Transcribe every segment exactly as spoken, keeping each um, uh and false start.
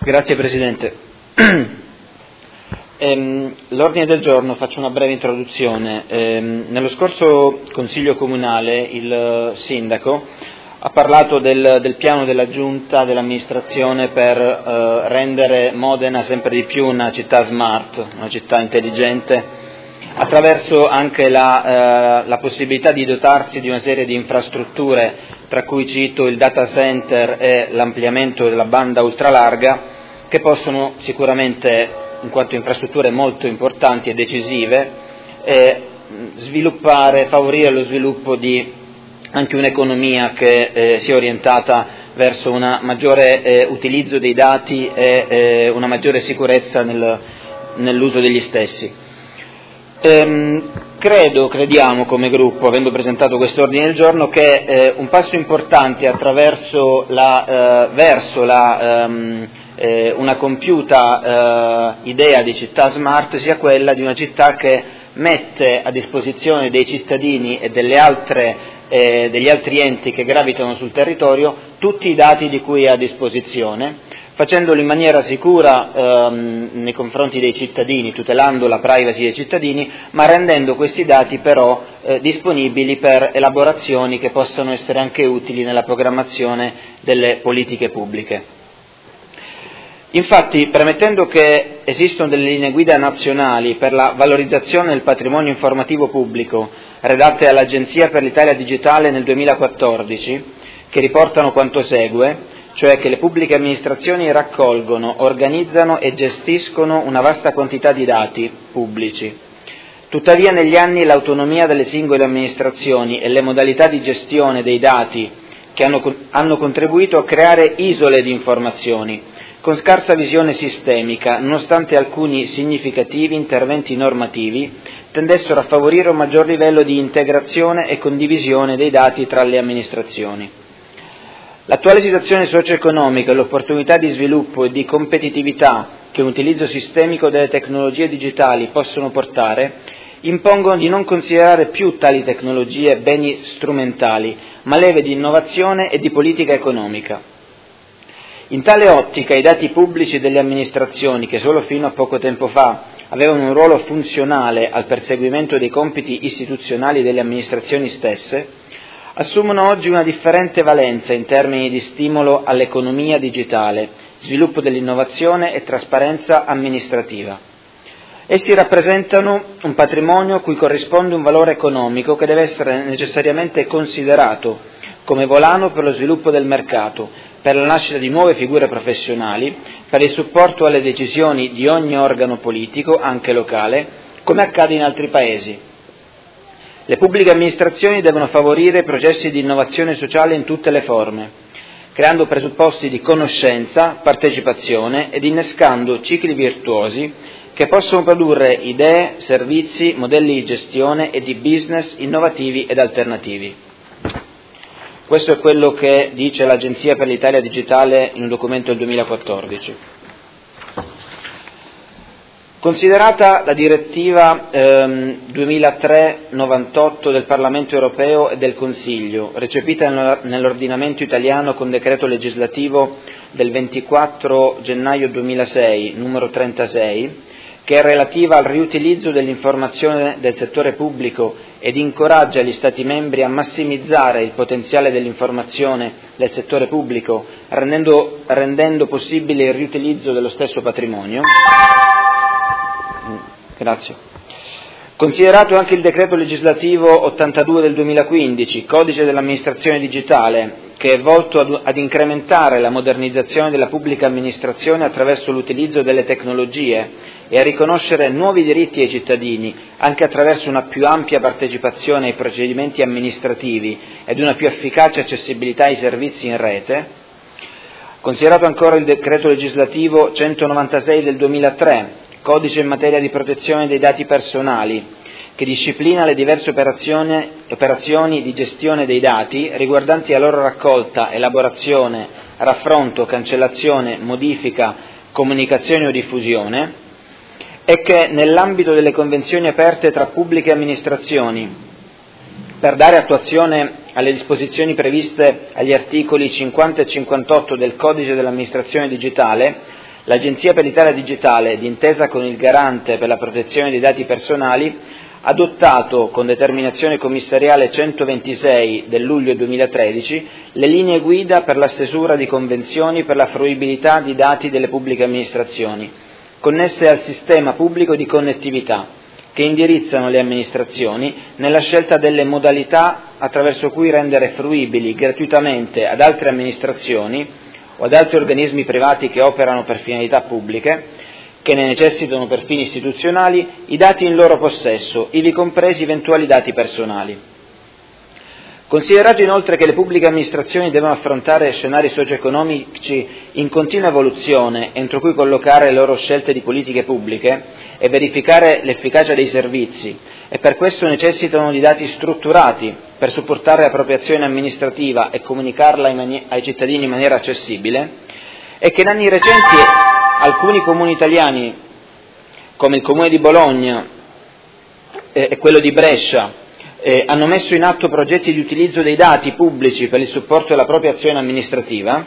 Grazie Presidente. Ehm, l'ordine del giorno, faccio una breve introduzione. Ehm, nello scorso Consiglio Comunale il Sindaco ha parlato del, del piano della Giunta dell'amministrazione per eh, rendere Modena sempre di più una città smart, una città intelligente, attraverso anche la, eh, la possibilità di dotarsi di una serie di infrastrutture, tra cui cito il data center e l'ampliamento della banda ultralarga, che possono sicuramente, in quanto infrastrutture molto importanti e decisive, eh, sviluppare, favorire lo sviluppo di anche un'economia che eh, sia orientata verso un maggiore eh, utilizzo dei dati e eh, una maggiore sicurezza nel, nell'uso degli stessi. Ehm, credo, crediamo come gruppo, avendo presentato questo ordine del giorno, che eh, un passo importante attraverso la, eh, verso la, ehm, eh, una compiuta eh, idea di città smart sia quella di una città che mette a disposizione dei cittadini e delle altre Eh, degli altri enti che gravitano sul territorio tutti i dati di cui è a disposizione, facendolo in maniera sicura ehm, nei confronti dei cittadini, tutelando la privacy dei cittadini, ma rendendo questi dati però eh, disponibili per elaborazioni che possano essere anche utili nella programmazione delle politiche pubbliche. Infatti, premettendo che esistono delle linee guida nazionali per la valorizzazione del patrimonio informativo pubblico, redatte dall'Agenzia per l'Italia Digitale nel duemilaquattordici, che riportano quanto segue, cioè che le pubbliche amministrazioni raccolgono, organizzano e gestiscono una vasta quantità di dati pubblici. Tuttavia negli anni l'autonomia delle singole amministrazioni e le modalità di gestione dei dati che hanno, hanno contribuito a creare isole di informazioni, con scarsa visione sistemica, nonostante alcuni significativi interventi normativi tendessero a favorire un maggior livello di integrazione e condivisione dei dati tra le amministrazioni. L'attuale situazione socio-economica e l'opportunità di sviluppo e di competitività che un utilizzo sistemico delle tecnologie digitali possono portare impongono di non considerare più tali tecnologie beni strumentali, ma leve di innovazione e di politica economica. In tale ottica i dati pubblici delle amministrazioni, che solo fino a poco tempo fa avevano un ruolo funzionale al perseguimento dei compiti istituzionali delle amministrazioni stesse, assumono oggi una differente valenza in termini di stimolo all'economia digitale, sviluppo dell'innovazione e trasparenza amministrativa. Essi rappresentano un patrimonio a cui corrisponde un valore economico che deve essere necessariamente considerato come volano per lo sviluppo del mercato, per la nascita di nuove figure professionali, per il supporto alle decisioni di ogni organo politico, anche locale, come accade in altri Paesi. Le pubbliche amministrazioni devono favorire processi di innovazione sociale in tutte le forme, creando presupposti di conoscenza, partecipazione ed innescando cicli virtuosi che possono produrre idee, servizi, modelli di gestione e di business innovativi ed alternativi. Questo è quello che dice l'Agenzia per l'Italia Digitale in un documento del duemilaquattordici. Considerata la direttiva ehm, duemilatré novantotto del Parlamento europeo e del Consiglio, recepita nell'ordinamento italiano con decreto legislativo del ventiquattro gennaio duemilasei, numero trentasei, che è relativa al riutilizzo dell'informazione del settore pubblico ed incoraggia gli Stati membri a massimizzare il potenziale dell'informazione del settore pubblico, rendendo, rendendo possibile il riutilizzo dello stesso patrimonio. Grazie. Considerato anche il decreto legislativo ottantadue del duemilaquindici, codice dell'amministrazione digitale, che è volto ad, ad incrementare la modernizzazione della pubblica amministrazione attraverso l'utilizzo delle tecnologie e a riconoscere nuovi diritti ai cittadini, anche attraverso una più ampia partecipazione ai procedimenti amministrativi ed una più efficace accessibilità ai servizi in rete. Considerato ancora il decreto legislativo centonovantasei del duemilatré, codice in materia di protezione dei dati personali, che disciplina le diverse operazioni, operazioni di gestione dei dati riguardanti la loro raccolta, elaborazione, raffronto, cancellazione, modifica, comunicazione o diffusione, e che nell'ambito delle convenzioni aperte tra pubbliche amministrazioni, per dare attuazione alle disposizioni previste agli articoli cinquanta e cinquantotto del Codice dell'amministrazione digitale, l'Agenzia per l'Italia Digitale, d'intesa con il Garante per la protezione dei dati personali, ha adottato con determinazione commissariale centoventisei del luglio duemilatredici le linee guida per la stesura di convenzioni per la fruibilità di dati delle pubbliche amministrazioni, connesse al sistema pubblico di connettività, che indirizzano le amministrazioni nella scelta delle modalità attraverso cui rendere fruibili gratuitamente ad altre amministrazioni o ad altri organismi privati che operano per finalità pubbliche, che ne necessitano per fini istituzionali, i dati in loro possesso, ivi compresi eventuali dati personali. Considerato inoltre che le pubbliche amministrazioni devono affrontare scenari socio-economici in continua evoluzione, entro cui collocare le loro scelte di politiche pubbliche e verificare l'efficacia dei servizi, e per questo necessitano di dati strutturati per supportare la propria azione amministrativa e comunicarla mani- ai cittadini in maniera accessibile, e che in anni recenti alcuni comuni italiani, come il comune di Bologna eh, e quello di Brescia, eh, hanno messo in atto progetti di utilizzo dei dati pubblici per il supporto della propria azione amministrativa,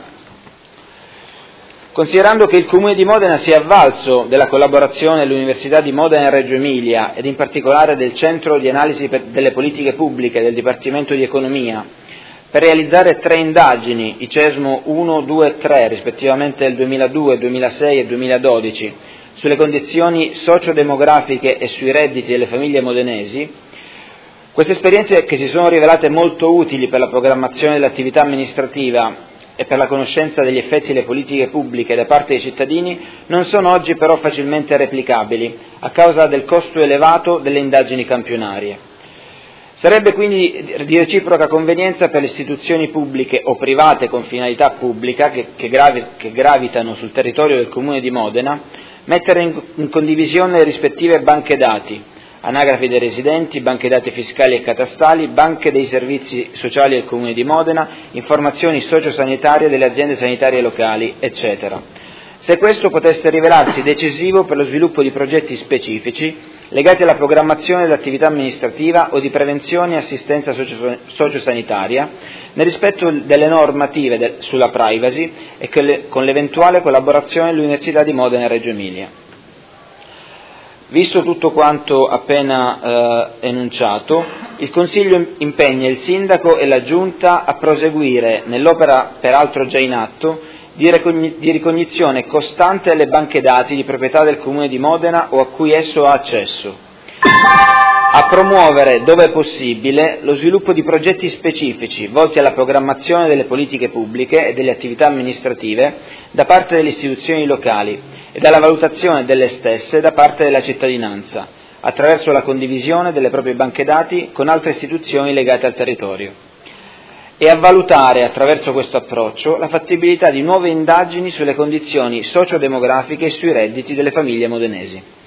considerando che il comune di Modena si è avvalso della collaborazione dell'Università di Modena e Reggio Emilia ed in particolare del Centro di Analisi per, delle Politiche Pubbliche del Dipartimento di Economia, per realizzare tre indagini, i CESMO uno, due e tre, rispettivamente del duemiladue, duemilasei e duemiladodici, sulle condizioni sociodemografiche e sui redditi delle famiglie modenesi. Queste esperienze, che si sono rivelate molto utili per la programmazione dell'attività amministrativa e per la conoscenza degli effetti delle politiche pubbliche da parte dei cittadini, non sono oggi però facilmente replicabili, a causa del costo elevato delle indagini campionarie. Sarebbe quindi di reciproca convenienza per le istituzioni pubbliche o private con finalità pubblica che, che, gravi, che gravitano sul territorio del Comune di Modena mettere in, in condivisione le rispettive banche dati, anagrafi dei residenti, banche dati fiscali e catastali, banche dei servizi sociali del Comune di Modena, informazioni sociosanitarie delle aziende sanitarie locali, eccetera. Se questo potesse rivelarsi decisivo per lo sviluppo di progetti specifici legati alla programmazione dell'attività amministrativa o di prevenzione e assistenza sociosanitaria, nel rispetto delle normative del, sulla privacy e le, con l'eventuale collaborazione dell'Università di Modena e Reggio Emilia. Visto tutto quanto appena eh, enunciato, il Consiglio impegna il Sindaco e la Giunta a proseguire nell'opera peraltro già in atto di ricognizione costante delle banche dati di proprietà del Comune di Modena o a cui esso ha accesso, a promuovere, dove è possibile, lo sviluppo di progetti specifici volti alla programmazione delle politiche pubbliche e delle attività amministrative da parte delle istituzioni locali e dalla valutazione delle stesse da parte della cittadinanza, attraverso la condivisione delle proprie banche dati con altre istituzioni legate al territorio, e a valutare attraverso questo approccio la fattibilità di nuove indagini sulle condizioni sociodemografiche e sui redditi delle famiglie modenesi.